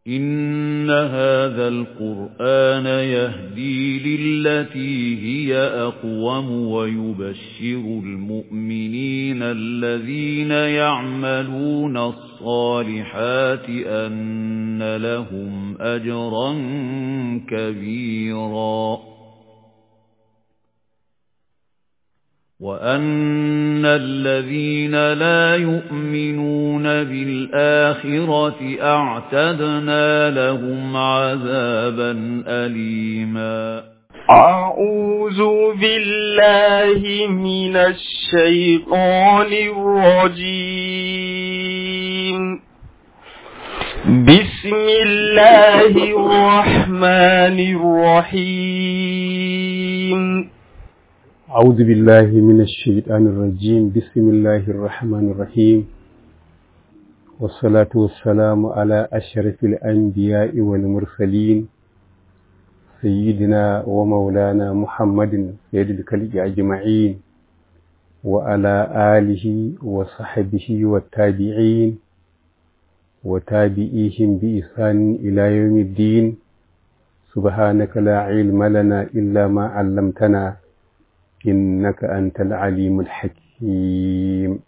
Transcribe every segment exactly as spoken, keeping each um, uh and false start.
إن هذا القرآن يهدي للتي هي أقوم ويبشر المؤمنين الذين يعملون الصالحات أن لهم أجرا كبيرا وأن الذين لا يؤمنون بالآخرة أعتدنا لهم عذابا أليما أعوذ بالله من الشيطان الرجيم بسم الله الرحمن الرحيم أعوذ بالله من الشيطان الرجيم بسم الله الرحمن الرحيم والصلاة والسلام على أشرف الأنبياء والمرسلين سيدنا ومولانا محمد سيد الخلق أجمعين وعلى آله وصحبه والتابعين وتابعيهم بإحسان إلى يوم الدين سبحانك لا علم لنا إلا ما علمتنا إنك أنت العليم الحكيم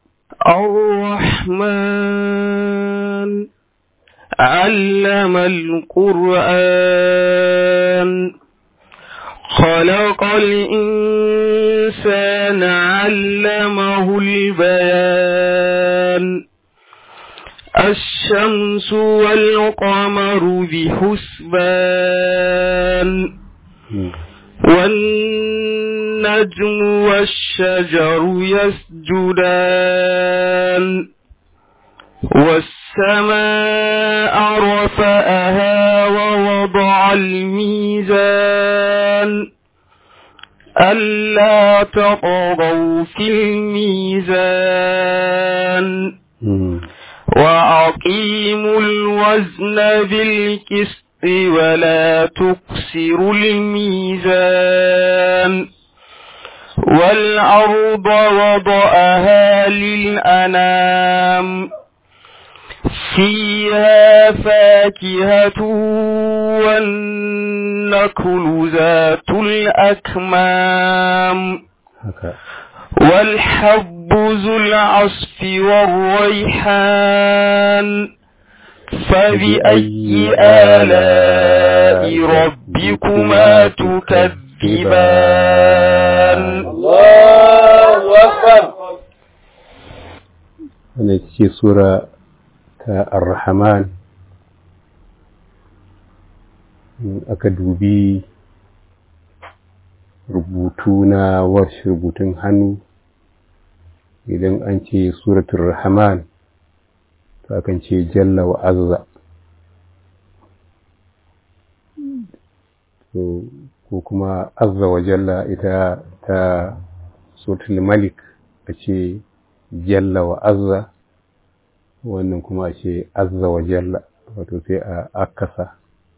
الرحمن علم القرآن خلق الإنسان علمه البيان الشمس والقمر بحسبان والنجم والشجر يسجدان والسماء رفعها ووضع الميزان ألا تطغوا في الميزان وأقيموا الوزن بالقسط ولا تخسروا الميزان والأرض وضعها للأنام فيها فاكهة والنخل ذات الأكمام والحب ذو العصف والريحان فبأي آلاء ربكما تكذبان الله أكبر. ونأتي سورة الرحمن أكدوبي rubutuna wasu rubutun hannu idan an ce suratul rahman to akan ce jalla wa azza to ko kuma azza wa jalla ita ta suratul malik a ce jalla wa azza wannan kuma a ce azza wa jalla wato sai a akasa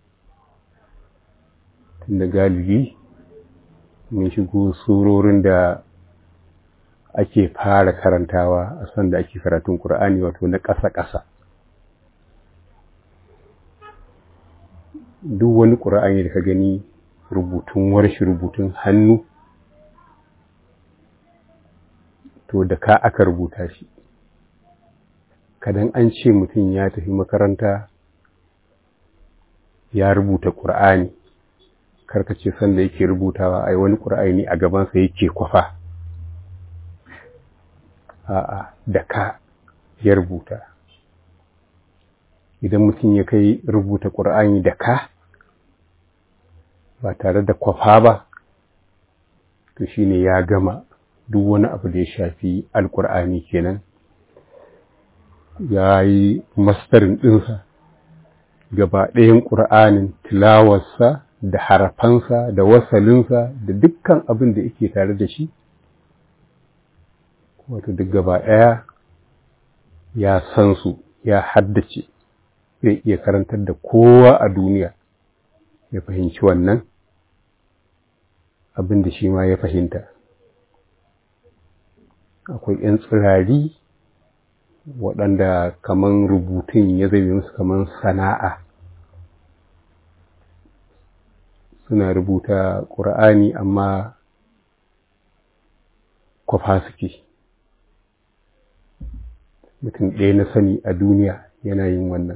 tunda galibi mun shigo surorin da ake fara karantawa a san da ake karatun Qur'ani wato na ƙasa-ƙasa. Duk wani Qur'ani da ka gani rubutun warshi rubutun hannu to da ka aka rubuta shi. Kadan an ce mutum ya tafi makaranta ya rubuta Qur'ani karkace sanda yake rubutawa ai wani Qur'ani a gaban sa yake kwafa a'a da ka ya rubuta idan mutum ya kai rubuta Qur'ani da ka ba tare da kwafa ba to shine ya gama duk wani abu da ya shafi alqur'ani kenan yayi masterin dinsa gaba ɗayan Qur'anin tilawarsa da harafansa da wasalinsa da dukkan abin da yake tare da shi wato duk gaba ɗaya ya san su ya haddace zai iya karantar da kowa a duniya ya fahimci wannan abin da shi ma ya fahimta akwai ƴan tsirari waɗanda kaman rubutun ya zai musu kaman sana'a suna rubuta ƙur'ani amma kwafa suke. Mutum ɗaya na sani a duniya yana yin wannan.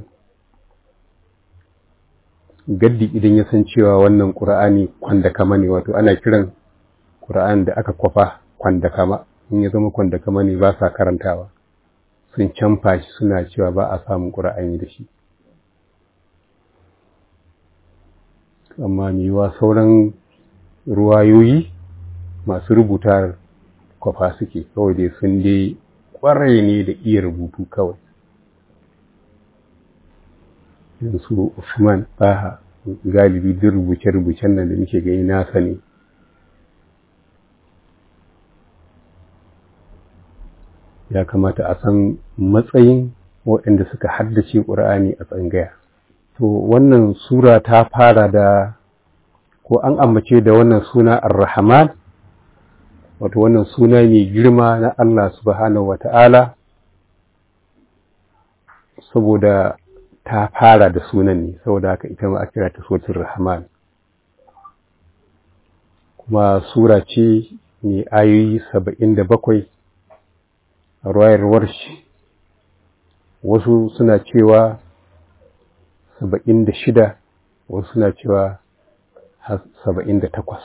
Gaddi idan ya san cewa wannan ƙur'ani kwandakama ne, wato ana kiran ƙur'ani da aka kwafa kwandakama, in ya zama kwandakama ne ba sa karantawa, sun canfa shi suna cewa ba a samun ƙur'ani da shi. Amma yiwa sauran ruwayoyi masu rubuta kwafa suke, kawai dai sun dai ƙwarai ne da iya rubutu kawai. Yanzu Usman Baha galibi duk rubuce-rubucen nan da muke gani nasa ne. Ya kamata a san matsayin waɗanda suka haddace ƙur'ani a tsangaya. To wannan sura ta fara da, ko an ambace da wannan suna Ar-Rahman, wato wannan suna mai girma na Allah subhanahu wata'ala, saboda ta fara da sunan ne, saboda haka ita ma a kira ta suratul Rahman. Kuma sura ce mai ayoyi saba'in da bakwai a ruwayar Warshi, wasu suna cewa saba'in da shida, wasu suna cewa saba'in da takwas.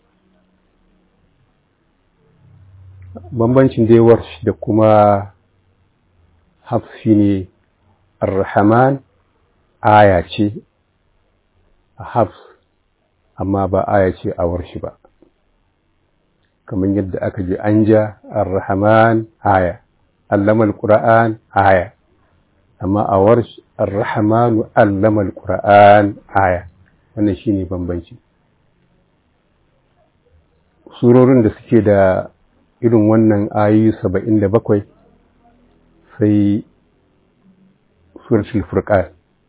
Bambancin dai Warshi da kuma Hafs shi ne Ar-Rahman aya ce a Hafs, amma ba aya ce a Warshi ba. Kamar yadda aka ji an ja Ar-Rahman aya, allama al-Qur'an aya, amma a Warshi Ar-Rahmanu allama al-Qur'an aya. Wannan shine bambanci. Surorin da suke da irin wannan ayoyi saba'in da bakwai sai suratul Furqan,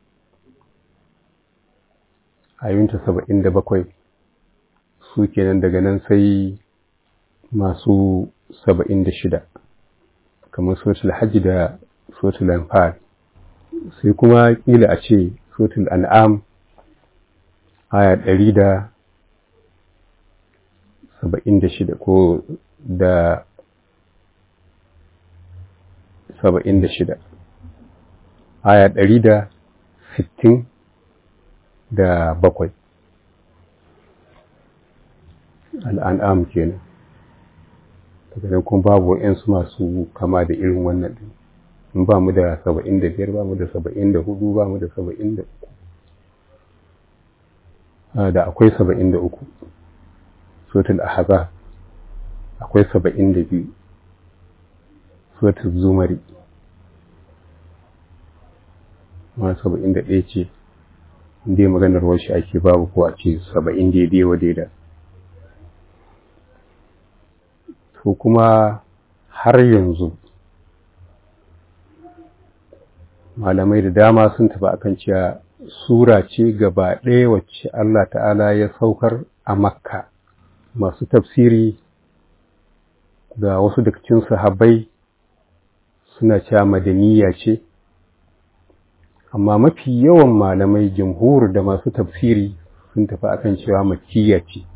ayoyinta saba'in da bakwai, su kenan. Daga nan sai masu saba'in da shida, kamar suratul Hajj da suratul Anfal. Sai kuma kila a ce suratul An'am aya ɗari da saba'in da shida ko da saba'in da shida, aya ɗari da sittin da bakwai, Al'an'am kenan. Daga nan kuma babu wa'yansu masu kama da irin wannan ɗin. In ba mu da saba'in da biyar, ba mu da saba'in da hudu, ba mu da saba'in da uku. Da akwai saba'in da uku, suratul Ahzab akwai saba'in da biyu, suratul Zumari ma saba'in da ɗaya ce, inda maganar washi ake babu ko a ce saba'in daidai wa daida. To kuma har yanzu malamai da dama sun tafi akan cewa sura ce gaba ɗaya wacce Allah ta'ala ya saukar a Makka. Masu tafsiri da wasu daga cikin sahabbai suna cewa madaniya ce, amma mafi yawan malamai jumhur da masu tafsiri sun tafi akan cewa makkiya ce,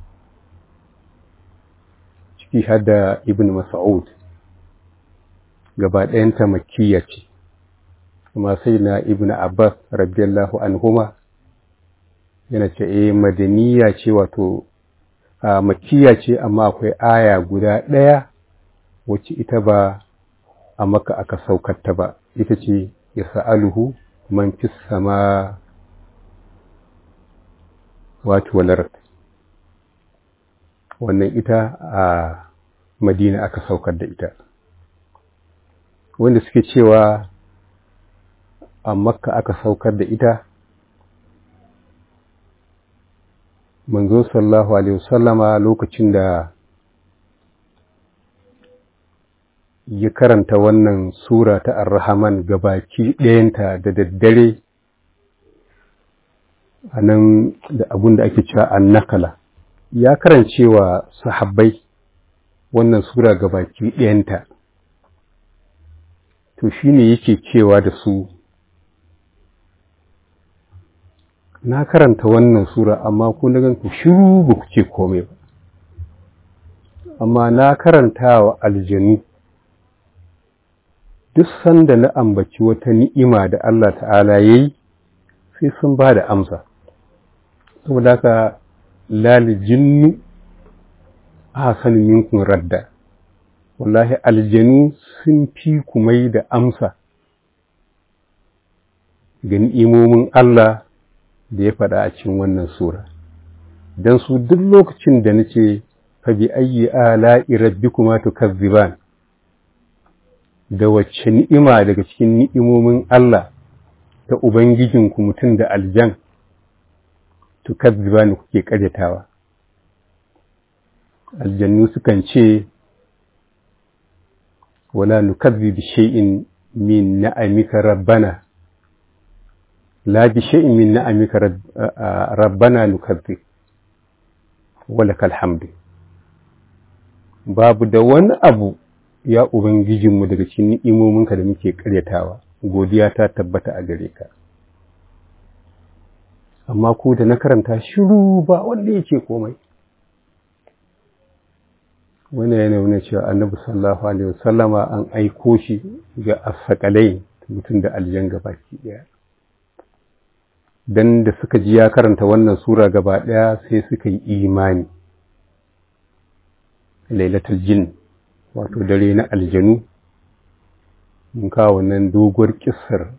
ciki har da Ibn Mas'ud, gaba ɗayanta makkiya ce. Kuma sai na Ibn Abbas radiyallahu anhuma yana ce eh madaniya ce, wato a makkiya ce, amma akwai aya guda ɗaya wacce ita ba a Makka aka saukar ta ba, ita ce ya sa'aluhu man fis sama wato wal-ard. Wannan ita a Madina aka saukar da ita. Wanda suke cewa a Makka aka saukar da ita, manzo sallallahu alaihi wasallama lokacin da ya karanta wannan sura ta Ar-Rahman gabaki ɗayanta da daddare, a nan da abun da ake cewa annakala, ya karancewa sahabbai wannan sura gabaki ɗayanta. To shine yake cewa da su, na karanta wannan sura amma ku na ganku shiru ba ku ce komai ba, amma na karanta wa aljanu duk sanda na ambaci wata ni'ima da Allah ta'ala ya yi sai sun ba da amsa. Saboda haka lalijinnu a sanin minkun radda, wallahi aljanu sun fi kumai da amsa ga ni'imomin Allah da ya faɗa a cikin wannan sura. Don su duk lokacin da nace fa bi ayyi ala'i rabbikuma tukazziban, da wacce ni'ima daga cikin ni'imomin Allah ta ubangijinku mutum da aljan tukazziban kuke karyatawa. Aljannu sukan ce wala nukazzibu bi shay'in min na'amika rabbana, la bi shay'in min na'amika rabbana nukazzib walakal hamdu. Babu da wani abu ya ubangijinmu daga cikin ni'imominka da muke karyatawa, godiya ta tabbata a gare ka. Amma ko da na karanta shiru ba wanda yake komai. Wannan yana nuna cewa Annabi sallallahu alaihi wasallama an aiko shi ga as-saqalain, mutum da aljan gabaki daya. Dan da suka ji ya karanta wannan sura gaba daya sai suka yi imani. Lailatul jinn, wato dare na aljanu, mun kawo wannan doguwar kissar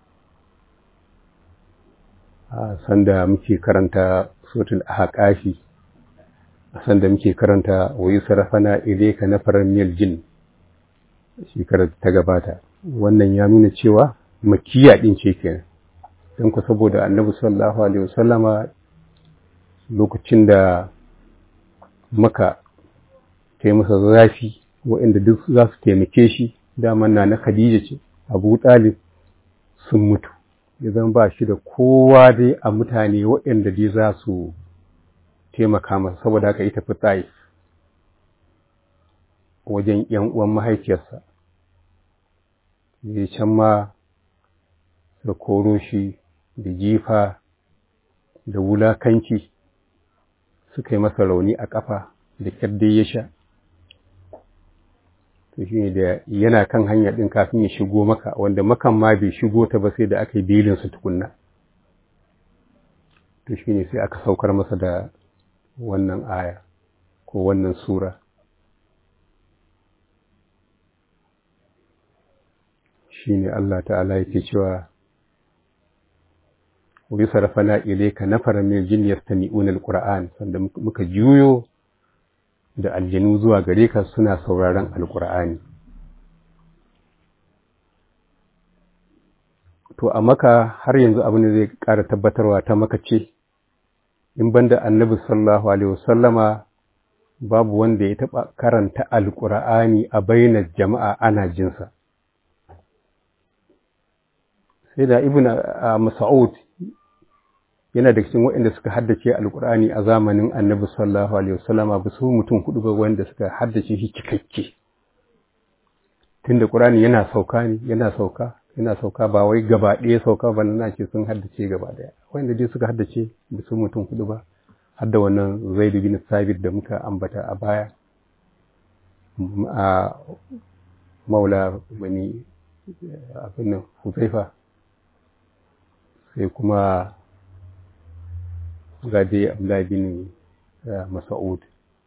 a sanda muke karanta suratul ahqafi, a sanda muke karanta wa yusrafana ilayka nafaran minal jinn shekarar ta gabata. Wannan ya nuna cewa makkiya din ce kenan, dan ku saboda Annabi sallallahu alaihi wasallama lokacin da maka kai masa zafi, waɗanda duk za su taimake shi, daman na na Khadija ce, Abu Talib sun mutu, ya zama ba shi da kowa dai a mutane waɗanda dai za su taimaka masa. Saboda haka ita fi Taif wajen ‘yan uwan mahaifiyarsa, ya can ma da koro shi da jifa da wulakanci, suka yi masa rauni a ƙafa da kyar dai ya sha. To shi ne da yana kan hanya ɗin kafin ya shigo maka, wanda makan ma bai shigo ta ba sai da aka yi belinsa tukunna. To shi ne sai aka saukar masa da wannan aya ko wannan sura. Shi ne Allah ta'ala yake cewa wa yusrafana ilayka nafaran min al-jinni yastami'una al-Qur'an, sanda muka juyo da aljanu zuwa gare ka suna sauraron alkur'ani. To a maka har yanzu abin da zai ƙara tabbatarwa ta maka ce, in banda Annabi sallallahu alaihi wasallama babu wanda ya taɓa karanta alkur'ani a bainar jama'a ana jinsa. Sai da Ibn Mas'ud yana da cikin waɗanda suka haddace alkur'ani a zamanin Annabi sallallahu alaihi wasallama, ba su mutum hudu ba wanda suka haddace shi cikakke. Tunda Qur'ani yana sauka ne, yana sauka, yana sauka, ba wai gaba ɗaya sauka ba, na ce sun haddace gaba ɗaya. Wanda dai suka haddace ba su mutum hudu ba, har da wannan Zaid bin Thabit da muka ambata a baya, a maula bani abin nan Huzaifa, sai kuma ga dai Abdullah bin Mas'ud.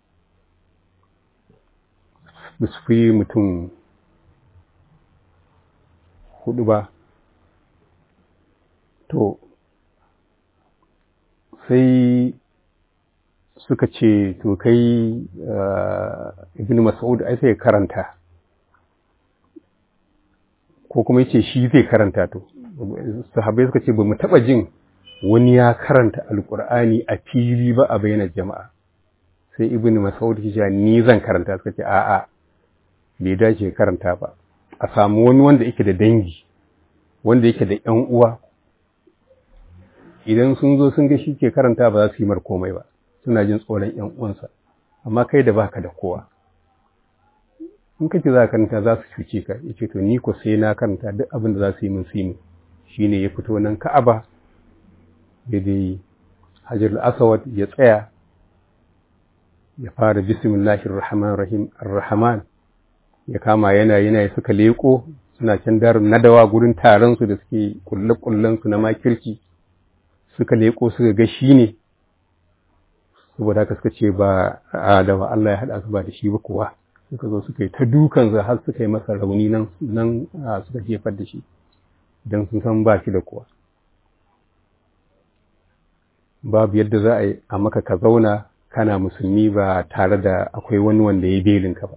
Ba su fi mutum hudu ba. To sai suka ce to kai Ibn Mas'ud ai sai karanta, ko kuma yace shi zai karanta. To sahabbai suka ce ba mu taba jin wani ya karanta alkur'ani a fili ba a bainar jama'a. Sai Ibn Mas'ud ya ce ni zan karanta. Suka ce a'a, bai dace karanta ba, a samu wani wanda yake da dangi, wanda yake da ƴan uwa, idan sun zo sun ga shi ke karanta ba za su yi mar komai ba, suna jin tsoron ƴan uwansa. Amma kai da baka da kowa, in kace za ka karanta za su cuce ka. Yace to ni ko sai na karanta, duk abin da za su yi min su yi min. Shine ya fito nan Ka'aba dai hajar aswad ya tsaya ya fara bismillahir rahmanir rahim ar-rahman ya kama yana yana suka leko suna can darin nadawa gurin taron su da suke kulle kullen su na makirci suka leko suka ga shi ne saboda haka suka ce ba Adawa Allah ya hada su ba da shi ba kuwa suka zo suka yi ta dukan za har suka yi masa rauni nan nan suka jefar da shi dan sun san ba shi da kuwa babu yadda za a yi a maka ka zauna kana musulmi ba tare da akwai wani wanda ya belin ka ba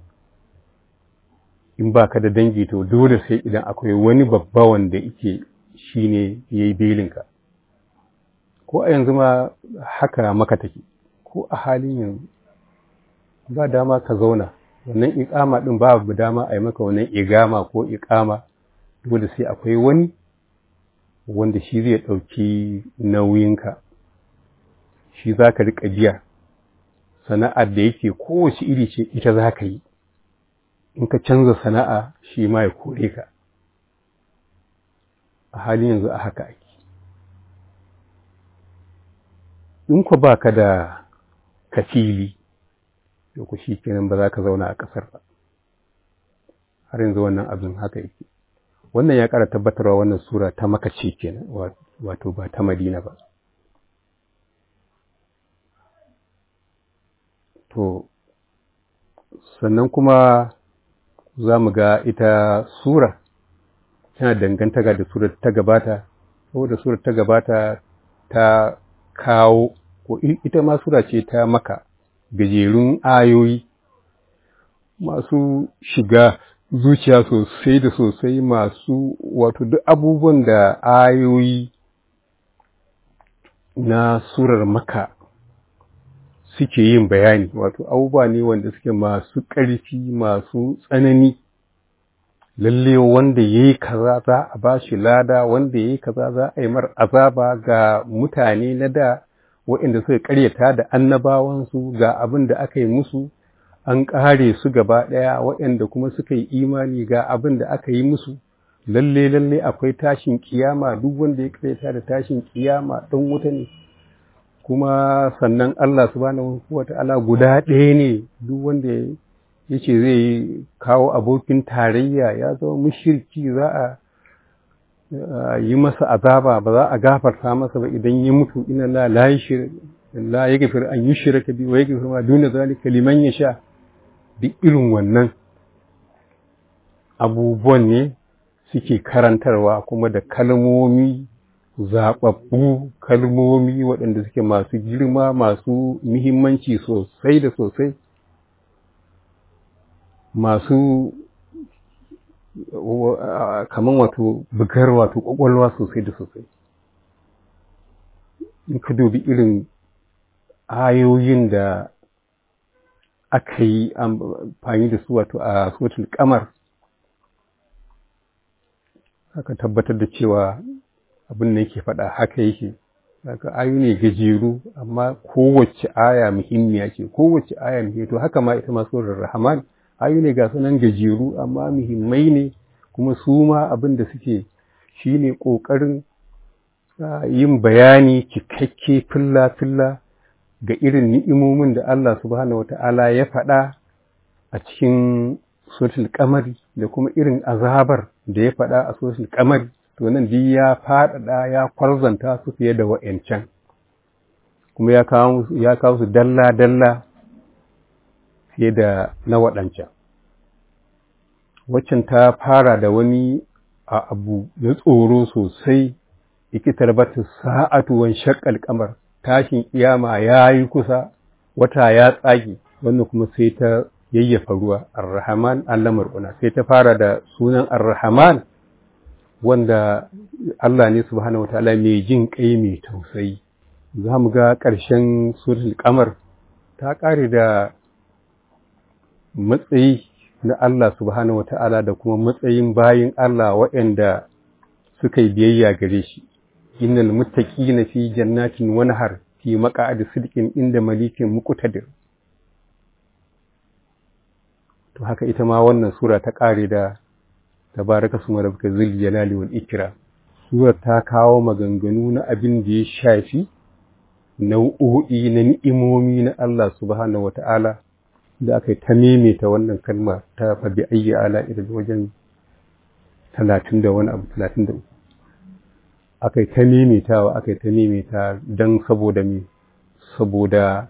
in ba ka da dangi to dole sai idan akwai wani babba wanda yake shine yayi belin ka ko a yanzu ma haka maka take ko a halin yanzu ba dama ka zauna wannan iqama din babu dama a yi maka wannan igama ko iqama dole sai akwai wani wanda shi zai dauki nauyinka shi zaka rika biya sana'ar da yake kowace iri ce ita zaka yi in ka canza sana'a shi ma ya kore ka a halin yanzu a haka ake in ku ba ka da kafili da ku shi kenan ba za ka zauna a ƙasar ba har yanzu wannan abin haka yake wannan ya ƙara tabbatarwa wannan sura ta Makka ce kenan wato ba ta Madina ba to sannan kuma za mu ga ita sura tana dangantaka da surar ta gabata saboda surar ta gabata ta kawo ko ita ma sura ce ta Makka gajerun ayoyi masu shiga zuciya sosai da sosai masu wato duk abubuwan da ayoyi na surar Makka suke yin bayani wato abubuwa ne wanda suke masu ƙarfi masu tsanani lalle wanda yayi kaza za a bashi lada wanda yayi kaza za a yi mar azaba ga mutane na da waɗanda suka ƙaryata da annabawansu ga abin da aka yi musu an ƙare su gaba ɗaya waɗanda kuma suka yi imani ga abin da aka yi musu lalle lalle akwai tashin kiyama duk wanda ya ƙaryata da tashin kiyama ɗan wuta ne kuma sannan Allah subhanahu wata'ala guda ɗaya ne duk wanda yace zai kawo abokin tarayya ya zama mushriki za a yi masa azaba ba za a gafarta masa ba idan ya mutu inna la la yushrik la yaghfir an yushraka bi wa yaghfir ma duna zalika liman yasha duk irin wannan abubuwan ne suke karantarwa kuma da kalmomi zaɓaɓɓu kalmomi waɗanda suke masu girma masu muhimmanci sosai da sosai masu kaman wato bugar wato ƙwaƙwalwa sosai da sosai in ka dubi irin ayoyin da aka yi amfani da su wato a suratul Qamar aka tabbatar da cewa abin da yake faɗa haka yake haka ayu ne gajeru amma kowace aya muhimmiya ce kowace aya muhimmiya to haka ma ita ma surar Rahman ayu ne ga sunan gajeru amma muhimmai ne kuma su ma abin da suke shine kokarin yin bayani cikakke filla filla ga irin ni'imomin da Allah subhanahu wataala ya faɗa a cikin suratul Qamar da kuma irin azabar da ya faɗa a suratul Qamar to nan duk ya faɗaɗa ya kwarzanta su fiye da wa'ancan kuma ya kawo ya kawo su dalla dalla fiye da na waɗancan waccan ta fara da wani a abu na tsoro sosai yake tarbata sa'atu wan shaqqal qamar tashin kiyama yayi kusa wata ya tsage wannan kuma sai ta yayyafa ruwa ar-rahman allamar una sai ta fara da sunan ar-rahman wanda Allah ne subhanahu wataala mai jin kai mai tausayi zamu ga ƙarshen suratul qamar ta ƙare da matsayi na Allah subhanahu wataala da kuma matsayin bayin Allah waɗanda suka yi biyayya gare shi innal muttaqina fi jannatin wa nahar fi maq'adi sidqin inda malikin muqtadir to haka ita ma wannan sura ta ƙare da tabaraka suma rabbuka zul jalali wal ikram surar ta kawo maganganu na abin da ya shafi nau'o'i na ni'imomi na Allah subhanahu wata'ala da aka yi ta maimaita wannan kalma ta fabi ayyi ala irin wajen talatin da wani abu talatin da uku aka yi ta maimaitawa aka yi ta maimaita don saboda me saboda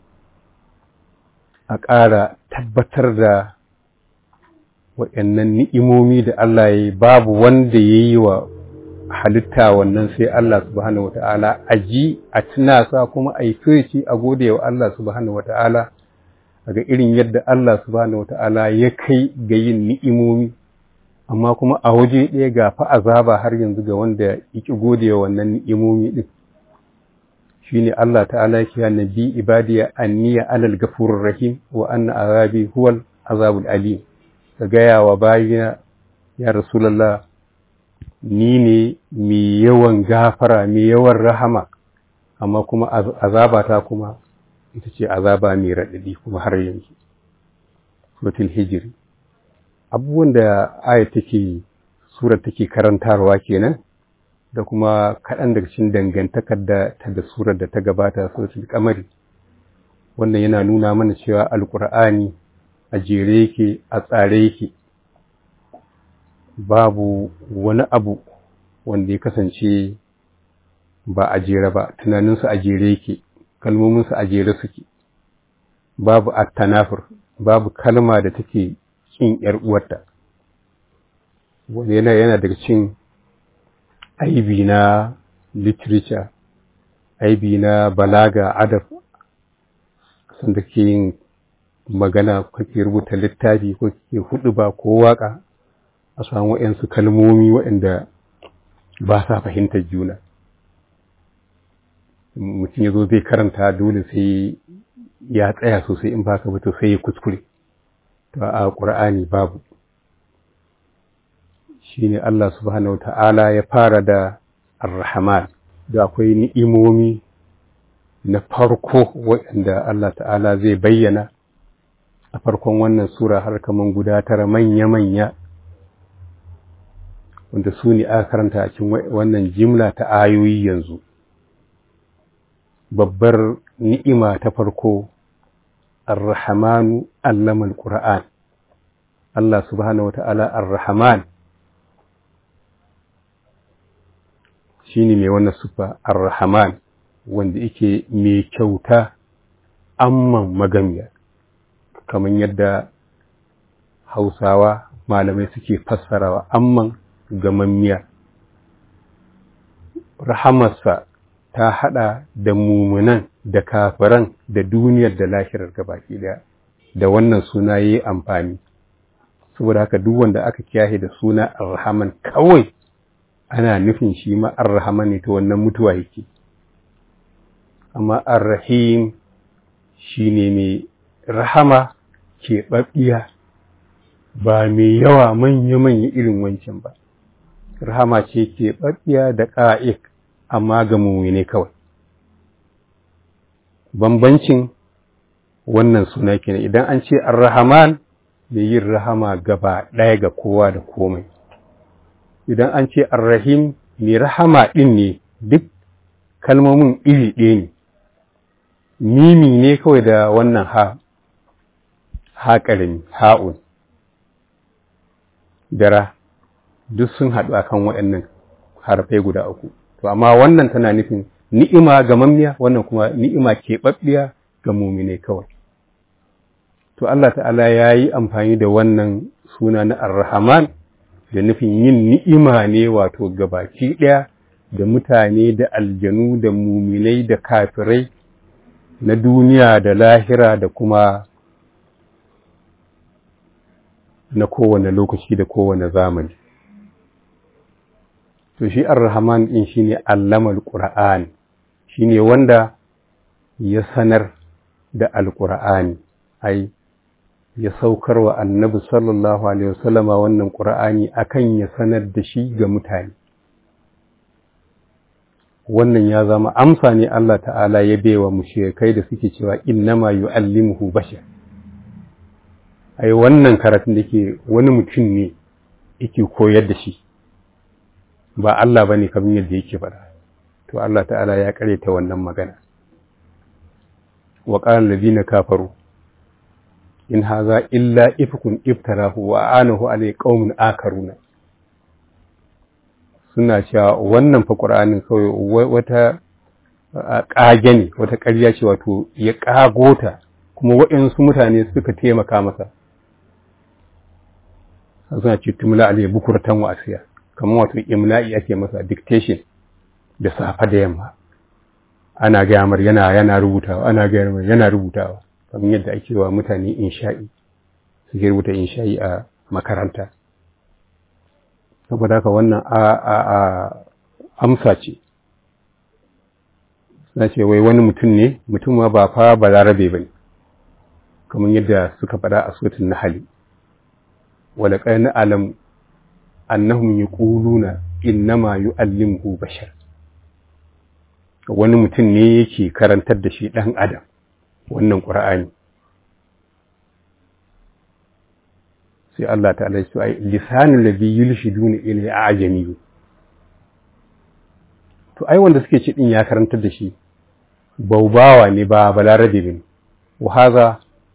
a ƙara tabbatar da waɗannan ni'imomi da Allah ya yi babu wanda ya yi wa halitta wannan sai Allah subhanahu wata'ala a ji a tuna sa kuma a yi firci a gode wa Allah subhanahu wata'ala a ga irin yadda Allah subhanahu wata'ala ya kai ga yin ni'imomi amma kuma a waje ɗaya ga fa azaba har yanzu ga wanda yake gode wa wannan ni'imomi din shine Allah ta'ala yake ya nabi ibadiya anniya alal gafurur rahim wa anna azabi huwal azabul alim ka gaya wa bayina ya rasulullah ni ne mai yawan gafara mai yawan rahama amma kuma azabata kuma ita ce azaba mai raɗaɗi kuma har yanzu suratul hijri abubuwan da ayat take surar take karantarwa kenan da kuma kaɗan daga cikin dangantakar da ta da surar da ta gabata suratul qamari wannan yana nuna mana cewa alqur'ani a jere yake a tsare yake babu wani abu wanda ya kasance ba a jere ba tunaninsu a jere yake kalmominsu a jere suke babu at-tanafur babu kalma da take kin yar uwarta wanda yana yana daga cikin aibi na literature aibi na balaga adab san da ke yin magana kake rubuta littafi ko kake huɗuba ko waka a samu waɗansu kalmomi waɗanda ba sa fahimtar juna mutum ya zo zai karanta dole sai ya tsaya sosai in baka ba to sai ya kuskure to a ƙur'ani babu shine Allah subhanahu wata'ala ya fara da ar-rahman da akwai ni'imomi na farko waɗanda Allah ta'ala zai bayyana a farkon wannan sura har kaman guda tara manya-manya wanda su ne aka karanta a cikin wannan jimla ta ayoyi yanzu babbar ni'ima ta farko ar-rahmanu allama al-qur'an Allah subhanahu wata'ala ar-rahman shine mai wannan sifa ar-rahman wanda yake mai kyauta amman magamiya kamar yadda Hausawa malamai suke fassarawa amman gamammiya rahamarsa ta hada da mumunan da kafiran da duniyar da lahirar gabaki daya da wannan suna yayi amfani saboda haka duk wanda aka kiyaye da suna ar-rahman kawai ana nufin shi ma ar-rahman ne to wannan mutuwa yake amma ar-rahim shine mai rahama ke babbiya ba mai yawa manya-manya irin wancan ba rahama ce ke babbiya da qa'ik amma ga mu'mine kawai bambancin wannan suna kenan idan an ce ar-rahman mai yin rahama gaba ɗaya ga kowa da komai idan an ce ar-rahim mai rahama ɗin ne duk kalmomin iri ɗaya ne mimi ne kawai da wannan ha ha ƙarami ha'un dara duk sun haɗu akan waɗannan harfai guda uku to amma wannan tana nufin ni'ima ga mammiya wannan kuma ni'ima keɓaɓɓiya ga mumine kawai to Allah ta'ala ya yi amfani da wannan suna na ar-rahman da nufin yin ni'ima ne wato gabaki ɗaya da mutane da aljanu da muminai da kafirai na duniya da lahira da kuma na kowane lokaci da kowane zamani to shi ar-rahman din shine allamal qur'an shine wanda ya sanar da alqur'ani ai ya saukar wa annabi sallallahu alaihi wasallama wannan qur'ani akan ya sanar da shi ga mutane wannan ya zama amsa ne Allah ta'ala ya baiwa mushrikai da suke cewa innama yu'allimuhu bashar ai wannan karatun da ke wani mutum ne yake koyar da shi ba Allah bane kamar yadda yake faɗa to Allah ta'ala ya kareta wannan magana wa qala alladhina kafaru in haza illa ifkun iftarahu wa anahu alai qaumun akaruna suna cewa wannan fa Qur'anin kawai wata kage ne wata ƙarya ce wato ya kagota kuma waɗansu mutane suka taimaka masa suna ce tumla alai bukuratan wa asiya kamar wato imla'i ake masa dictation da safa da yamma ana ga mar yana yana rubutawa ana ga mar yana rubutawa kamar yadda ake wa mutane insha'i suke rubuta insha'i a makaranta saboda haka wannan a a a amsa ce na ce wai wani mutum ne mutum ma ba fa balarabe bane kamar yadda suka faɗa a suratul nahl wala qad na'lam annahum yaquluna innama yu'allimuhu bashar wani mutum ne yake karantar da shi dan adam wannan Qur'ani sai Allah ta'ala ya ce ai lisanul ladhi yulshiduna ilayhi ajami to ai wanda suke ci din ya karantar da shi baubawa ne ba balarabe ne wa hadha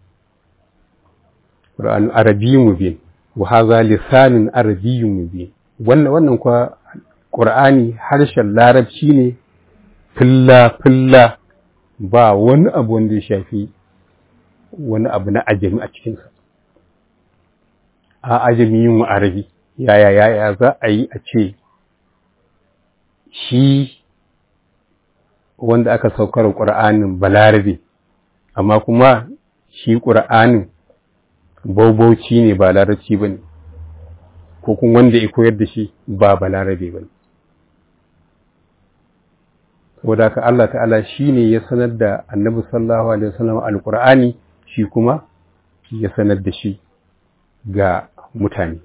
Qur'an arabiyyun mubin wa hadha lisanun arabiyyun mubin wannan wannan kuwa Qur'ani harshen larabci ne filla filla ba wani abu wanda ya shafi wani abu na ajami a cikinsa a ajami yin arabi yaya yaya za a yi a ce shi wanda aka saukar ƙur'anin balarabe amma kuma shi ƙur'anin baubauci ne ba larabci ba ne ko kuma wanda ya koyar da shi ba balarabe ba ne saboda ka Allah ta'ala shi ne ya sanar da annabi sallallahu alaihi wasallam alqur'ani shi kuma ya sanar da shi ga mutane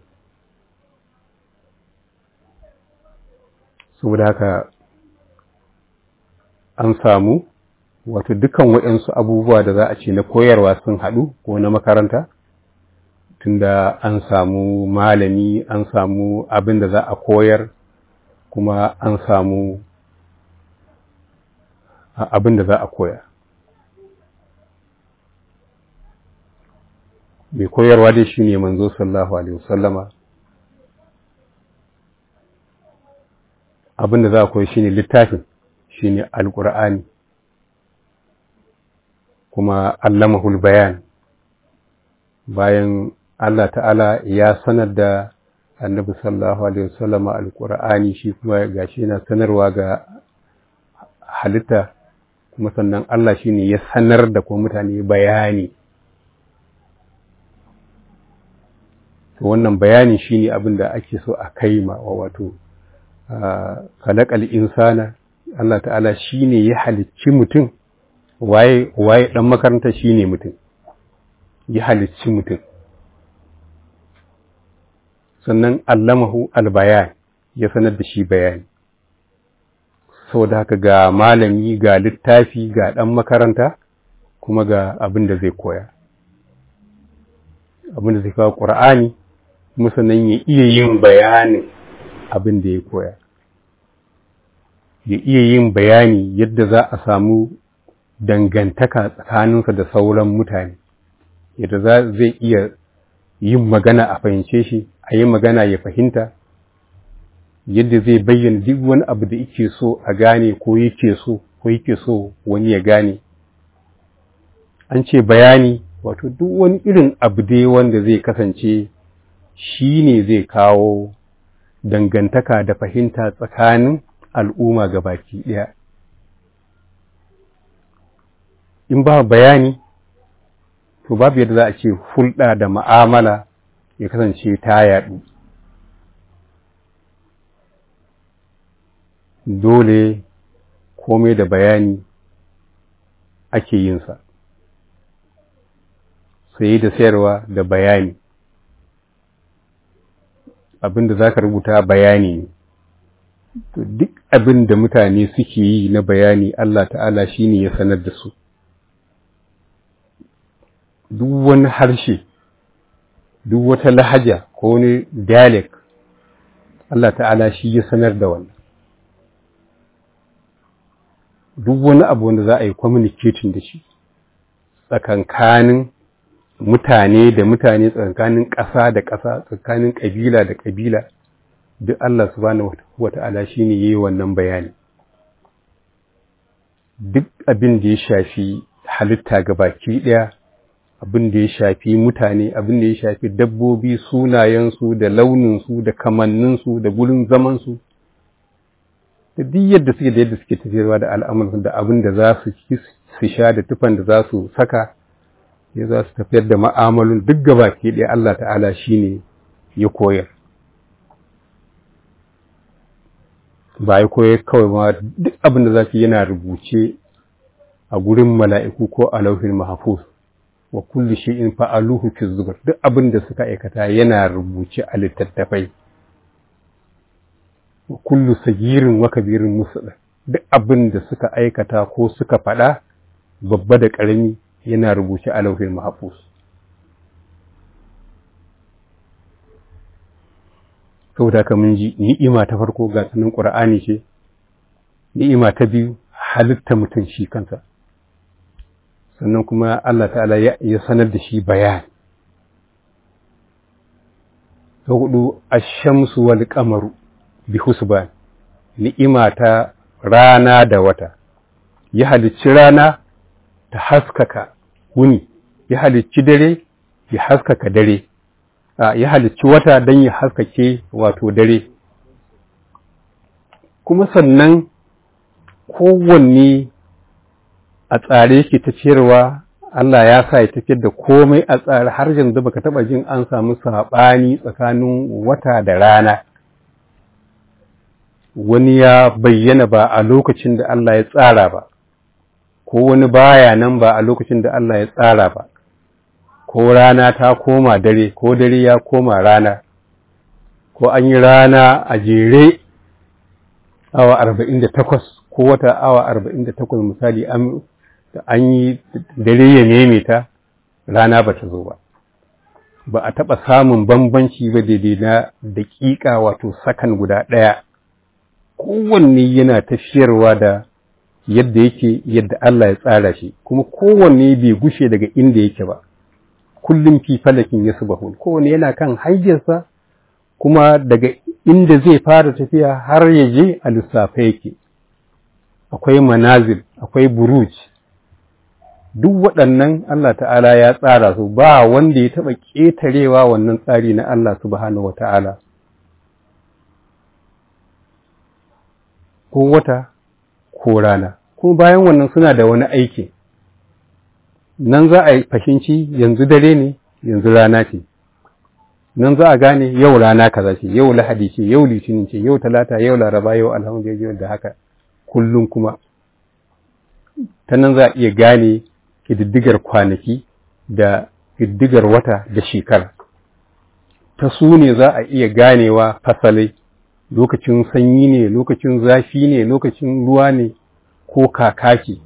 saboda haka an samu wato dukan waɗansu abubuwa da za a ce na koyarwa sun haɗu ko na makaranta tunda an samu malami an samu abin da za a koyar kuma an samu abin da za a koya mai koyarwa dai shi ne manzo sallallahu alaihi wasallama abin da za a koya shi ne littafin shi ne alƙur'ani kuma allamahul bayan bayan Allah ta'ala ya sanar da annabi sallallahu alaihi wasallama alƙur'ani shi kuma gashi yana sanarwa ga halitta kuma sannan Allah shi ne ya sanar da kuma mutane bayani to wannan bayani shi ne abin da ake so a kai ma wato khalaqal insana Allah ta'ala shi ne ya halicci mutum waye waye dan makaranta shi ne mutum ya halicci mutum sannan allamahu albayan ya sanar da shi bayani saboda haka ga malami ga littafi ga ɗan makaranta kuma ga abin da zai koya abin da zai kawo ƙur'ani kuma sannan ya iya yin bayanin abin da ya koya ya iya yin bayani yadda za a samu dangantaka tsakaninsa da sauran mutane yadda za zai iya yin magana a fahimce shi a yi magana ya fahimta yadda zai bayyana duk wani abu da yake so a gane ko yake so ko yake so wani ya gane an ce bayani wato duk wani irin abu dai wanda zai kasance shi ne zai kawo dangantaka da fahimta tsakanin al'umma gabaki ɗaya in ba bayani to babu yadda za a ce hulɗa da ma'amala ya kasance ta yaɗu dole komai da bayani ake yinsa saye da sayarwa da bayani abinda za ka rubuta bayani ne to duk abin da mutane suke yi na bayani Allah ta'ala shi ne ya sanar da su duk wani harshe duk wata lahaja ko wani dialect Allah ta'ala shi ya sanar da wannan. Duk wani abu wanda za a yi communicating da shi tsakankanin mutane da mutane, tsakanin ƙasa da ƙasa, tsakanin ƙabila da ƙabila, duk Allah subhanahu wata'ala shi ne yayi wannan bayani. Duk abin da ya shafi halitta gabaki ɗaya, abin da ya shafi mutane, abin da ya shafi dabbobi, sunayensu da launinsu da kamanninsu da gurin zamansu, da duk yadda suke da yadda suke tafiyarwa da al'amuransu da abin da za su ci su sha da tufan da za su saka, ya za su tafiyar da ma'amalun duk gabaki ɗaya Allah ta'ala shi ne ya koyar. Ba ya koyar kawai ma, duk abin da za su yana rubuce a gurin mala'iku ko a lauhin mahfuz. Wa kullu shay'in fa'aluhu fi zubur, duk abin da suka aikata yana rubuce a littattafai. Wa kullu sagirin wa kabirin musalla, duk abin da suka aikata ko suka faɗa, babba da ƙarami, yana rubuce a lauhin mahfuz. Saboda haka mun ji ni'ima ta farko ga sanin Qur'ani ce, ni'ima ta biyu halitta mutum shi kansa, sannan kuma Allah ta'ala ya sanar da shi bayani. Ta hudu ash-shamsu wal qamaru bi husban, ni'ima ta rana da wata, ya halicci rana ta haskaka wuni, ya halicci dare ya haskaka dare, ya halicci wata don ya haskake wato dare. Kuma sannan kowanne a tsare yake tafiyarwa, Allah ya sa ya tafiyar da komai a tsare, har yanzu baka taba jin an samu saɓani tsakanin wata da rana. Wani ya bayyana ba a lokacin da Allah ya tsara ba, ko wani baya nan ba a lokacin da Allah ya tsara ba, ko rana ta koma dare, ko dare ya koma rana, ko an yi rana a jere awa arba'in da takwas, ko wata awa arba'in da takwas misali an yi dare ya neme ta, rana ba ta zo ba. Ba a taɓa samun bambanci ba daidai na daƙiƙa wato sakan guda ɗaya. Kowanne yana tafiyarwa da yadda yake, yadda Allah ya tsara shi, kuma kowanne bai gushe daga inda yake ba. Kullum fi falakin yasbahun, kowanne yana kan hanyarsa, kuma daga inda zai fara tafiya har ya je a lissafa yake. Akwai manazil, akwai buruj, duk waɗannan Allah ta'ala ya tsara su, ba wanda ya taɓa ƙetarewa wannan tsari na Allah subhanahu wa ta'ala. Ko wata ko rana, kuma bayan wannan suna da wani aiki. Nan za a yi fahimci yanzu dare ne, yanzu rana ce. Nan za a gane yau rana kaza ce, yau lahadi ce, yau litinin ce, yau talata, yau laraba, yau alhamdulillah, da haka kullum kuma. Ta nan za a iya gane ƙididdigar kwanaki da ƙididdigar wata da shekara. Ta su ne za a iya ganewa fasalai, lokacin sanyi ne, lokacin zafi ne, lokacin ruwa ne, ko kakaki.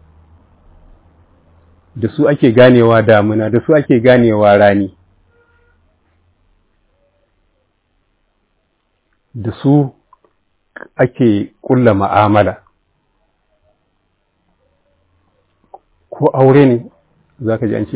Da su ake ganewa damuna, da su ake ganewa rani. Da su ake ƙulla ma'amala. Ko aure ne, za ka ji an ce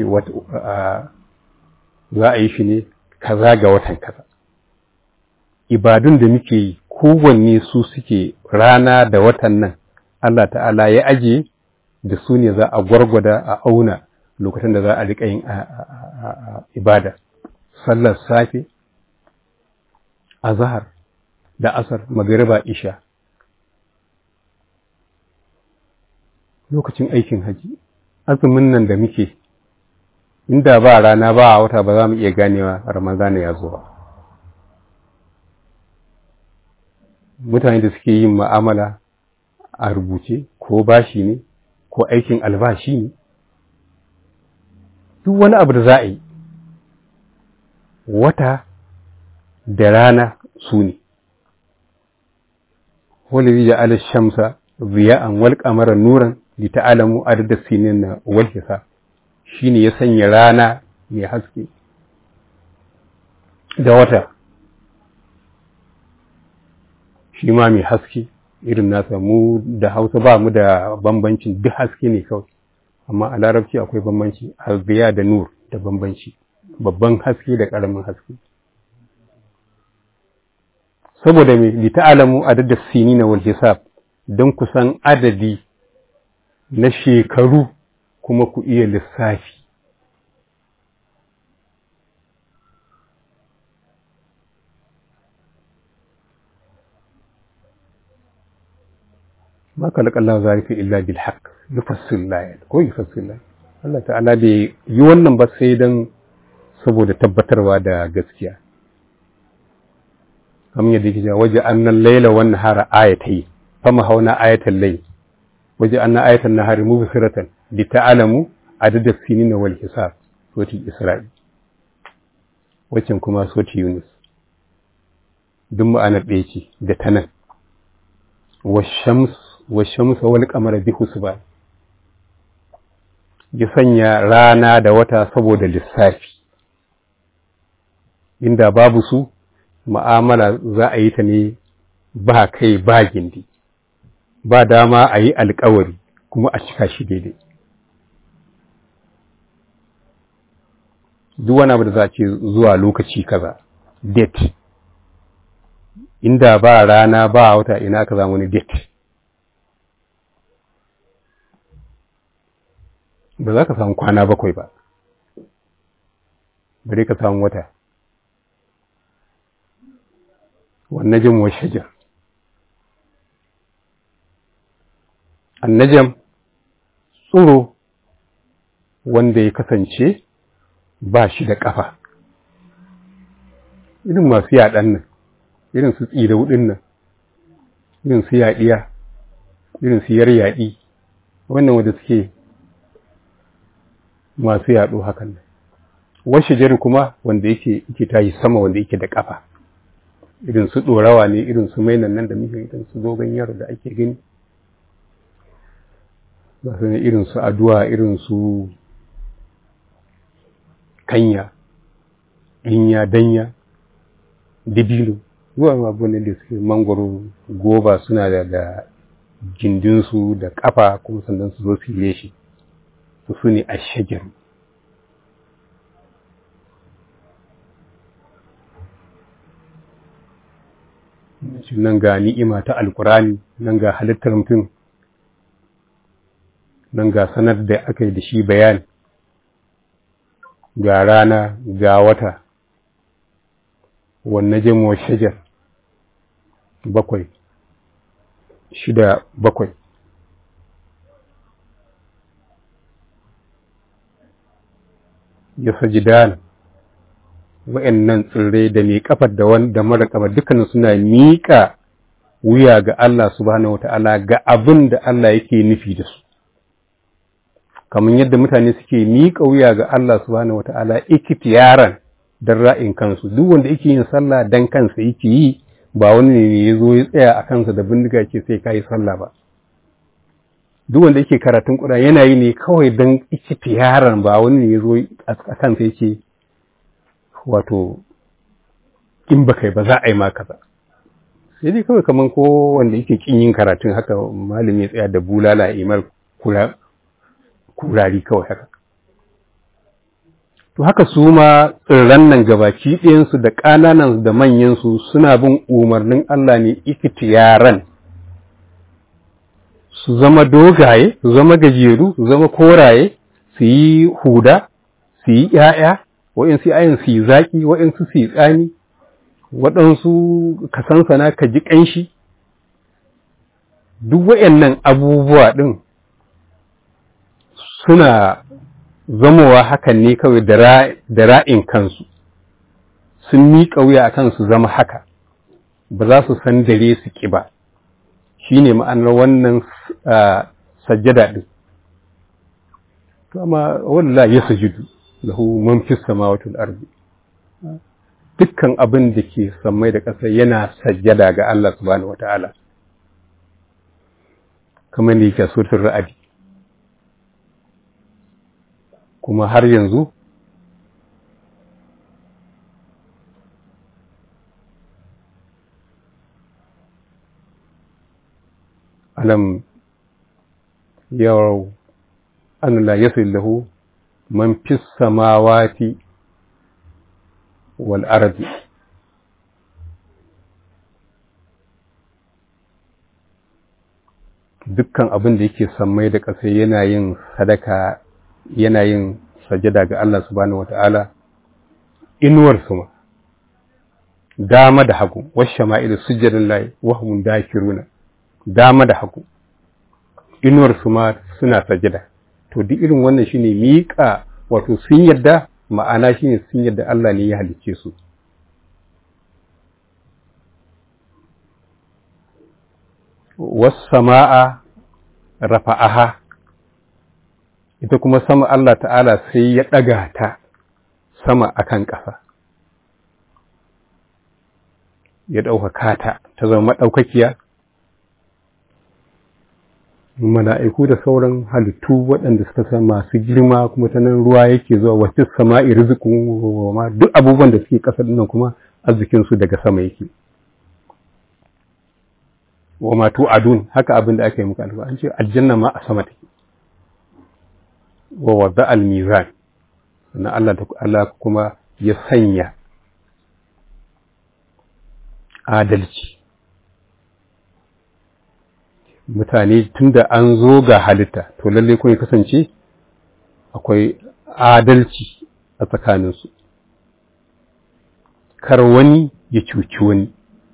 za a yi shi ne kaza ga watan kaza. Ibadun da muke yi kowanne su suke rana da watan nan, Allah ta'ala ya aje da su ne za a gwargwada a auna lokacin da za a riƙa yin ibada. Sallar safe, azhar da asar, magriba, isha. Lokacin aikin haji, azumin nan da muke, inda ba rana ba a wata ba za mu iya ganewa Ramadana ya zo ba. Mutane da suke yin ma'amala a rubuce, ko bashi ne, ko aikin albashi ne, duk wani abu da za a yi, wata da rana su ne. Wani ya ala shamsa ziya'an wal qamara nuran li ta'lamu adada sinin wal hisab, shine ya sanya rana mai haske da wata shi ma mai haske irin nasa. Mu da Hausa ba mu da bambancin, duk haske ne kawai, amma a Larabci akwai bambanci, albiya da nur da bambanci, babban haske da ƙaramin haske. Saboda me li ta'lamu adad sinina wal hisab, don ku san adadi na shekaru kuma ku iya lissafi. ma kalaka Allah zalika illa bil haqq yufassil ayat ko yufassil Allah ta'ala bai yi wannan ba sai dan saboda tabbatarwa da gaskiya. kamar yadda yake cewa waje annal layla wan nahara ayatai fama hauna ayatal layl waje anna ayatan nahari mubsiratan li ta'lamu adada sinina wal hisab. Soti Isra'i wacin kuma soti Yunus duk ma'anar ɗaya ce da tanan washams washamsu wal qamara bi husban, ya sanya rana da wata saboda lissafi. Inda babu su mu'amala za a yi ta ne ba kai ba gindi, ba dama a yi alkawari kuma a cika shi daidai. Duk wani abu da za a ce zuwa lokaci kaza date, inda ba rana ba wata ina kaza wani date, ba za ka samu kwana bakwai ba, bare ka samu wata. wannan jin wa shajar, annajam tsiro wanda ya kasance ba shi da ƙafa, irin masu yaɗan nan, irin su tsira wudin nan, irin su yaɗiya, irin su yar yaɗi, wannan wanda suke masu yaɗo hakan nan. Washe jari kuma wanda yake yake tayi sama, wanda yake da ƙafa, irin su ɗorawa ne, irin su mainan nan da muke, irin su dogon yaro da ake gani, ba su ne irin su aduwa, irin su kanya, ɗinya, danya, dabino, zuwa abubuwan da suke mangwaro, goba suna da da gindinsu da ƙafa kuma sannan su zo su yi shi, su su ne a shajaru. Nan ga ni'ima ta alkurani, nan ga halittar mutum, nan ga sanar da aka yi da shi bayani, ga rana, ga wata, wannan jamo shajar bakwai, shida bakwai. Ya sajidan wa'annan tsirrai da mai kafar da wanda mara kafar dukkanin suna miƙa wuya ga Allah subhanahu wata'ala ga abin da Allah yake nufi da su, kamar yadda mutane suke miƙa wuya ga Allah subhanahu wata'ala ikitiyaran dan ra'in kansu. Duk wanda yake yin sallah dan kansa yake yi, ba wani ne ya zo ya tsaya a kansa da bindiga ke sai kai sallah ba. Duk wanda yake karatun Qur'ani yana yi ne kawai dan ikitiyaran, ba wani ne ya zo a kansa yake wato in ba kai ba za a yi maka ba. Sai dai kawai kaman ko wanda yake kin yin karatun haka, malami ya tsaya da bulala imar kura kurari kawai haka. To haka su ma tsirran nan gabaki ɗayansu da ƙananan da manyansu suna bin umarnin Allah ne ikitiyaran, su zama dogaye, su zama gajeru, su zama koraye, su yi huda, su yi ‘ya'ya, waɗansu ‘ya'yan su yi zaƙi, waɗansu su yi tsani, waɗansu ka sansana ka ji ƙanshi. Duk waɗannan abubuwa ɗin suna zamowa hakan ne kawai da ra'in kansu, sun miƙa wuya a kansu zama haka, ba za su san dare su ƙi ba. Shi ne ma'anar wannan sajjada ɗin. Kama wallah ya sujudu lahu man fis samawati wal ardi, dukkan abin da ke sammai da ƙasa yana sajjada ga Allah subhanahu wata'ala, kamar da yake suratul ra'd. Kuma har yanzu alam yarau an la yasil lahu man fis samawati wal ardi dukkan abin da yake sammai da ƙasa yana yin sadaka yana yin sajada ga Allah subhanahu wata'ala inuwar su ma dama da hagu washama'il sujjadan lahi wa hum dakiruna dama da hagu inuwar su ma suna sajada to duk irin wannan shine miƙa wato sun yadda ma'ana shine sun yadda Allah ne ya halicce su was sama'a rafa'aha ita kuma sama Allah ta'ala sai ya ɗaga ta sama akan ƙasa ya ɗaukaka ta ta zama maɗaukakiya mala'iku da sauran halittu waɗanda suka san masu girma kuma ta nan ruwa yake zuwa wata sama'i rizikun ma duk abubuwan da suke ƙasa nan kuma arzikinsu daga sama yake wa ma tu'adun haka abin da aka yi muku alƙawari an ce aljanna ma a sama take wa wada al-mizan sannan Allah ta Allah kuma ya sanya adalci mutane tunda an zo ga halitta to lalle ko ya kasance akwai adalci a tsakaninsu kar wani ya cuci wani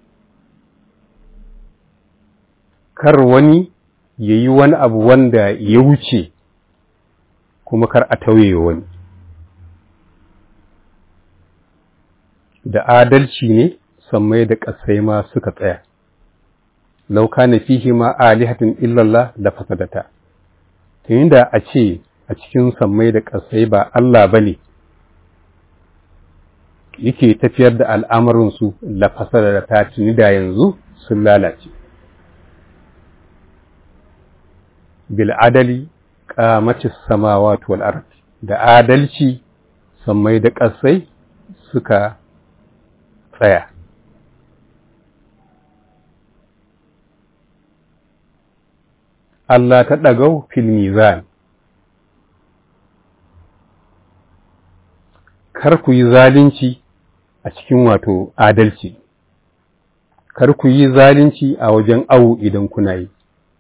kar wani ya yi wani abu wanda ya wuce kuma kar a tauye wani da adalci ne sammai da ƙasai ma suka tsaya law kana fihi ma alihatun illallah la fasadata tun da a ce a cikin sammai da ƙasai ba Allah bane yake tafiyar da al'amarin su la fasadata tuni da yanzu sun lalace bil adali qamatis samawati wal ard da adalci sammai da ƙasai suka tsaya Allah ta ɗagau fil mizan kar ku yi zalunci a cikin wato adalci kar ku yi zalunci a wajen awu idan kuna yi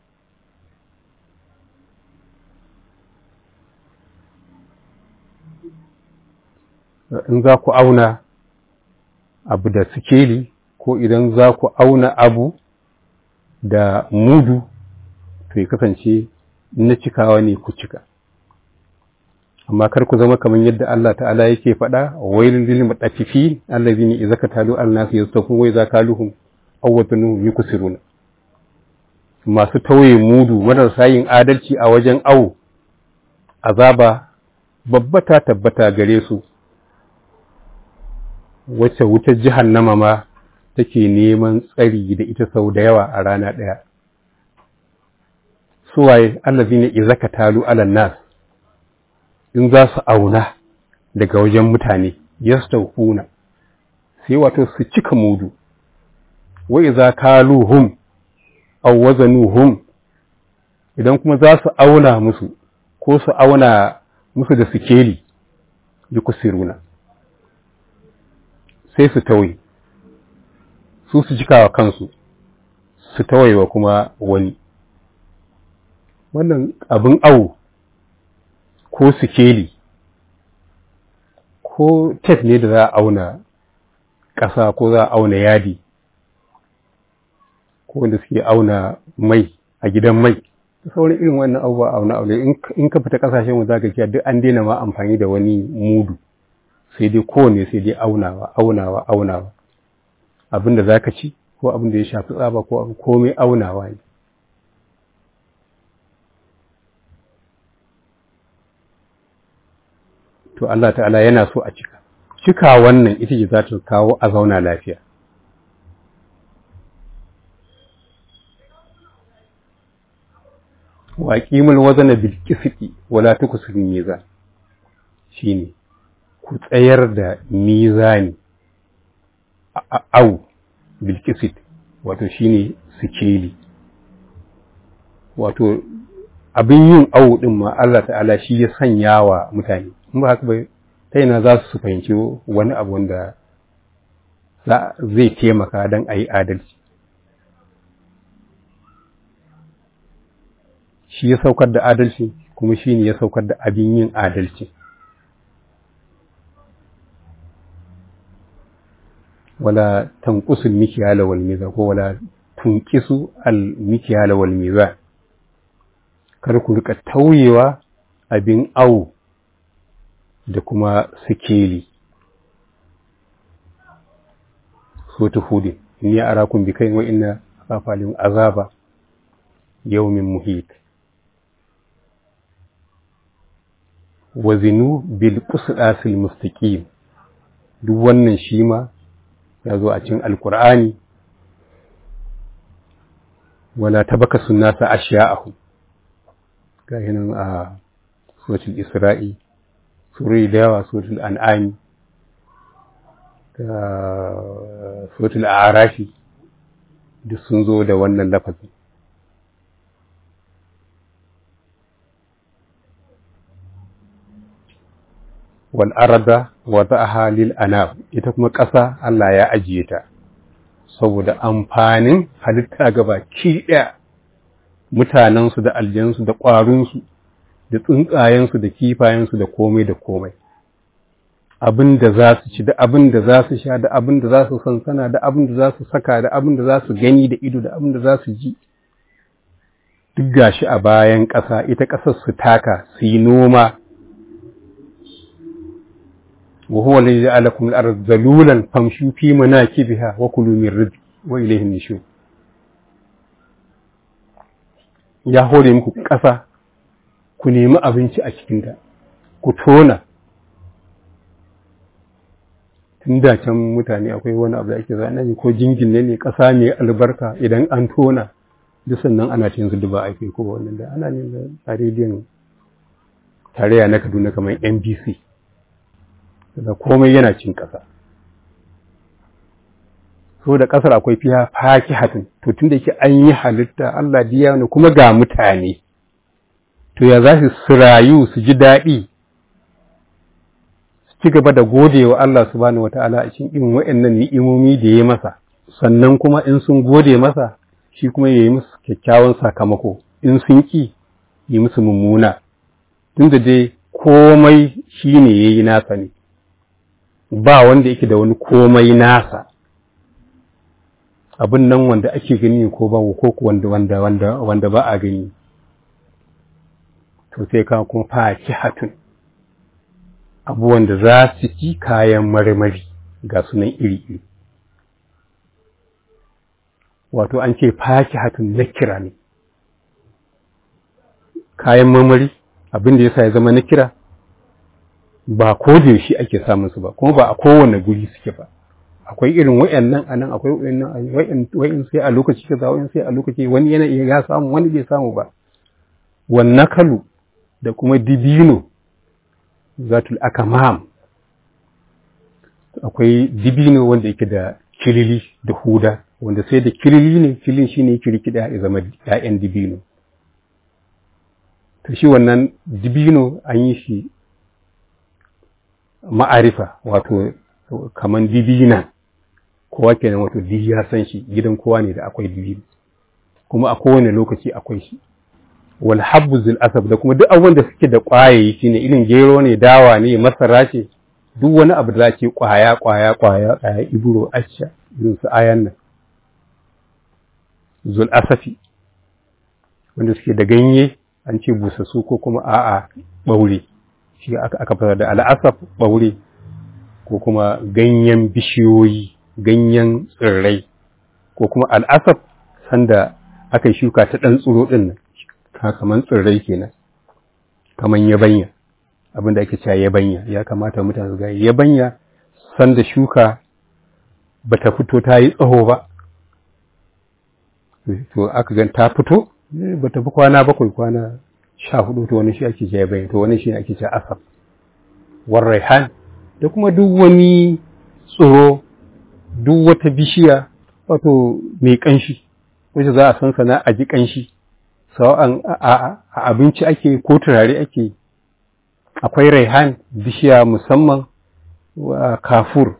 in za ku auna abu da sikeli ko idan za ku auna abu da mudu to ya kasance na cikawa ne ku cika amma kar ku zama kamar yadda Allah ta'ala yake faɗa wailul lil mutaffifin allazina idza katalu an-nas yastawfun wa idza kaluhum aw wazanu yukusiruna masu tauye mudu marasa yin adalci a wajen awo azaba babba ta tabbata gare su wacce wutar jahannama ma take neman tsari da ita sau da yawa a rana ɗaya suwaye allazina idza katalu ala nas in za su auna daga wajen mutane yastawfuna sai wato su cika mudu wa idza kaluhum aw wazanuhum idan kuma za su auna musu ko su auna musu da sikeli yukusiruna sai su tawaye su su cikawa kansu su tawayewa kuma wani wannan abin awo ko sikeli ko tef ne da za a auna ƙasa ko za a auna yadi ko wanda suke auna mai a gidan mai sauran irin wannan abubuwa auna aure in ka fita ƙasashen mu za ka kiya duk an daina ma amfani da wani mudu sai dai kowane sai dai aunawa aunawa aunawa abin da za ka ci ko abin da ya shafi tsaba ko abin komai aunawa ne to Allah ta'ala yana so a cika cika wannan ita ce za ta kawo a zauna lafiya wa qimul wazna bil qisti wala tuksir mizan shine ku tsayar da mizani au bil qisti wato shine sikeli wato abin yin awo din ma Allah ta'ala shi ya sanya wa mutane, in ba haka ba ta yana za su fahimci wani abu wanda zai taimaka don a yi adalci. Shi ya saukar da adalci kuma shi ne ya saukar da abin yin adalci. Wala tanqusul mikyala wal mizan ko wala tunqisu al mikyala wal mizan, kar ku rika tauyewa abin awo da kuma sikeli. So ta hudu, in ya arakun bi kai wa inna kafalin azaba yawmin muhit. Wazinu bil qisdasil mustaqim, duk wannan shi ma ya zo a cikin alqur'ani. Wala tabaka sunnasa ashya'ahu, ga hinan a suratul isra'i, sura da yawa, suratul an'am, da suratul a'rafi, duk sun zo da wannan lafazin. Wal arda wada'aha lil anam, ita kuma ƙasa Allah ya ajiye ta saboda amfanin halitta gaba ki ɗaya, mutanensu da aljansu da ƙwarunsu da tsuntsayensu da kifayensu da komai da komai, abin da za su ci da abin da za su sha da abin da za su sansana da abin da za su saka da abin da za su gani da ido da abin da za su ji, duk gashi a bayan ƙasa. Ita ƙasar su taka su yi noma. وهو الذي جعل لكم الأرض ذلولا فامشوا في مناكبها وكلوا من رزقه وإليه النشور. ya hore muku ƙasa, ku nemi abinci a cikinta, ku tona. Tun da can mutane akwai wani abu da ake zana ko jingin ne ne ƙasa mai albarka, idan an tona duk sannan ana cin su duba ake ko wannan da ana ne a rediyon tarayya na Kaduna kamar N B C. Da komai yana cin ƙasa. So da ƙasar akwai fiya faki hatin, to tun da yake an yi halitta Allah diya ne kuma ga mutane, to ya za su rayu su ji daɗi, su ci gaba da gode wa Allah subhanahu wata'ala a cikin irin waɗannan ni'imomi da ya masa, sannan kuma in sun gode masa shi kuma ya yi musu kyakkyawan sakamako, in sun ƙi yi musu mummuna, tun da dai komai shi ne ya yi nasa ne. Ba wanda yake da wani komai nasa, abin nan wanda ake gani ko ba ko wanda wanda wanda wanda ba a gani, to sai ka kuma faki hatun, abubuwan da za su ci kayan marmari ga sunan iri-iri. Wato an ce faki hatun na kira ne, kayan marmari abin da yasa ya zama na kira, ba ko da yaushe ake samun su ba, kuma ba a kowane guri suke ba. Akwai irin wayannan anan, akwai wayannan wayan wayan sai a lokaci kaza, wayan sai a lokaci, wani yana iya ya samu wani bai samu ba. Wannan kalu da kuma dibino zatul akamam, akwai dibino wanda yake da kilili da huda, wanda sai da kilili ne, kilin shine kirkida ya zama ya'yan dibino. To shi wannan dibino an yi shi ma'arifa, wato kaman dibina, kowa kenan, wato dibi ya san shi, gidan kowa ne da akwai dibino, kuma a kowane lokaci akwai shi. Wal habbu zil asab, da kuma duk abubuwan da suke da ƙwayayi, shine irin gero ne, dawa ne, masara ce, duk wani abu da za ce ƙwaya ƙwaya ƙwaya ƙwaya, iburo, asha, irin su ayan nan. Zul asafi, wanda suke da ganye, an ce busassu ko kuma a'a ɓaure, shi aka aka fara da al'asaf, ɓaure, ko kuma ganyen bishiyoyi, ganyen tsirrai, ko kuma al'asaf sanda aka yi shuka ta ɗan tsiro ɗin nan, kaman tsirrai kenan, kaman yabanya, abinda ake cewa yabanya. Ya kamata mutane su gane yabanya sanda shuka bata fito ta yi tsaho ba, to aka gan ta fito bata fi kwana bakwai, kwana sha hudu, to wani shi ake cewa yabanya, to wani shi ake cewa asaf. War raihan, da kuma duk wani tsiro, duk wata bishiya wato mai kanshi, wacce za a san sana a ji kanshi, sawa'an a abinci ake ko turare ake. Akwai raihan, bishiya musamman kafur,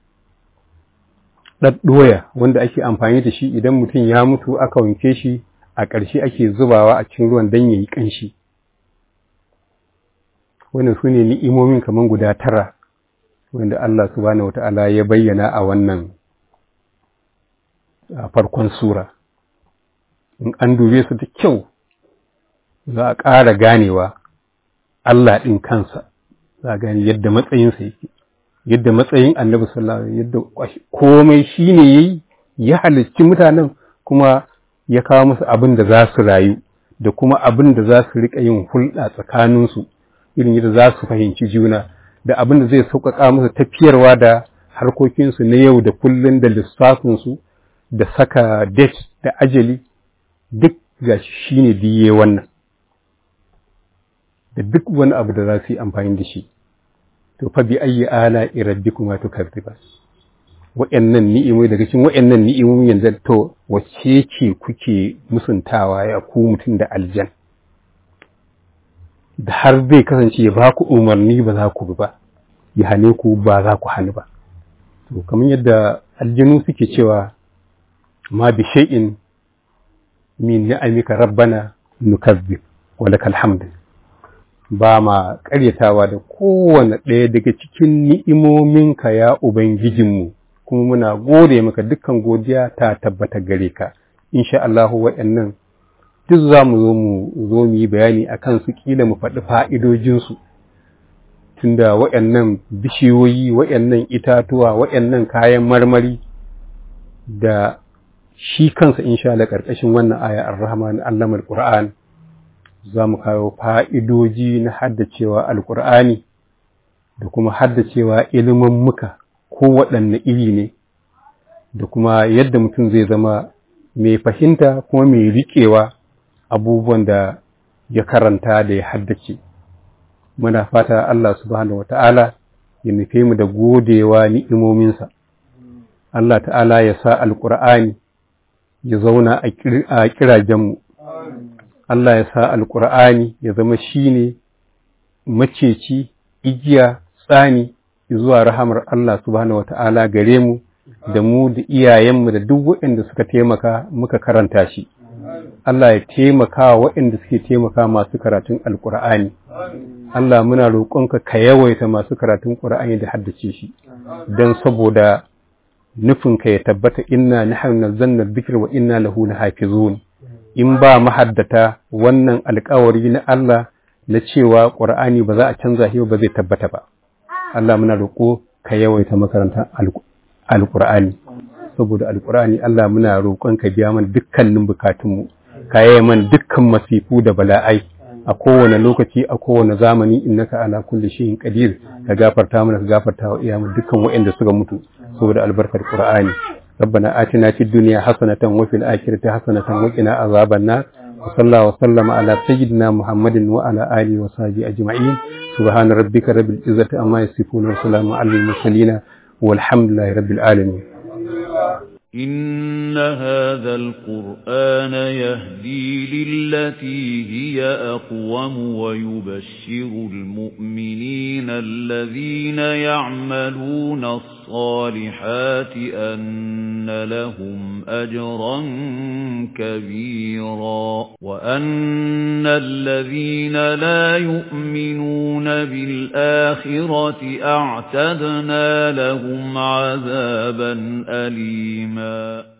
ɗaɗɗoya wanda ake amfani da shi idan mutum ya mutu aka wanke shi, a ƙarshe ake zubawa a cikin ruwan don ya yi ƙanshi. Wannan su ne ni'imomin kamar guda tara wanda Allah subhanahu wata'ala ya bayyana a wannan a farkon sura. In an dube su da kyau za a ƙara ganewa Allah ɗin kansa, za a gane yadda matsayinsa yake, yadda matsayin annabi sallallahu alaihi wasallam, yadda komai shi ne yayi, ya halicci mutanen kuma ya kawo musu abin da za su rayu da kuma abin da za su riƙa yin hulɗa tsakaninsu, irin yadda za su fahimci juna, da abin da zai sauƙaƙa musu tafiyarwa da harkokinsu na yau da kullum da lissafinsu da saka date da ajali, duk ga shi ne biye wannan, da duk wani abu da za su yi amfani da shi. To fa bi ayyi ala rabbikuma tukazziban, wa'annan ni'imomi daga cikin wa'annan ni'imomi yanzu to wacce ce kuke musuntawa ya ku mutum da aljan, da har zai kasance ya ba ku umarni ba za ku bi ba, ya hane ku ba za ku hannu ba. To kamar yadda aljanu suke cewa ma bi shay'in min ni'amika rabbana nukazzib wa lakal hamd, ba ma ƙaryatawa da kowane ɗaya daga cikin ni'imominka ya ubangijinmu, kuma muna gode maka, dukkan godiya ta tabbata gare ka. Insha Allah waɗannan duk za mu zo mu zo mu yi bayani a kansu, ƙila mu faɗi fa'idojinsu, tunda waɗannan bishiyoyi, waɗannan itatuwa, waɗannan kayan marmari da shi kansa insha Allah ƙarƙashin wannan aya ar-Rahman allama al-Qur'an za mu kawo fa'idoji na haddacewa al-Qur'ani da kuma haddacewa ilimin muka ko waɗanne iri ne, da kuma yadda mutum zai zama mai fahimta kuma mai riƙewa abubuwan da ya karanta da ya haddace. Muna fata Allah subhanahu wata'ala ya nufe mu da godewa ni'imominsa. Allah ta'ala ya sa alƙur'ani ya zauna a kirajenmu. Allah ya sa alƙur'ani ya zama shi ne maceci, igiya, tsani zuwa rahamar Allah subhanahu wata'ala gare mu, da mu da iyayenmu da duk waɗanda suka taimaka muka karanta shi. Allah ya taimaka wa waɗanda suke taimaka masu karatun alƙur'ani. Allah muna roƙonka ka yawaita masu karatun ƙur'ani da haddace shi, don saboda nufinka ya tabbata, inna nahnu nazzalna dhikra wa inna lahu lahafizun. In ba mahaddata wannan alƙawari na Allah na cewa ƙur'ani ba za a canza shi ba zai tabbata ba. Allah muna roƙo ka yawaita makaranta alƙur'ani, saboda alƙur'ani Allah muna roƙon ka biya mana dukkanin bukatunmu, ka yaye mana dukkan masifu da bala'ai a kowane lokaci, a kowane zamani, innaka ala kulli shay'in qadir. Ka gafarta mana, ka gafarta wa iyamu dukkan waɗanda suka mutu saboda albarkar Qur'ani. ربنا آتنا في الدنيا حسنة وفي الآخرة حسنة وقنا عذاب النار. وصلى الله وسلم على سيدنا محمد وعلى آله وصحبه أجمعين. سبحان ربك رب العزة عما يصفون وسلام على المرسلين والحمد لله رب العالمين. إن هذا القرآن يهدي للتي هي أقوم ويبشر المؤمنين الذين يعملون الصالحات أن لهم أجرا كبيرا وأن الذين لا يؤمنون بالآخرة أعتدنا لهم عذابا أليما.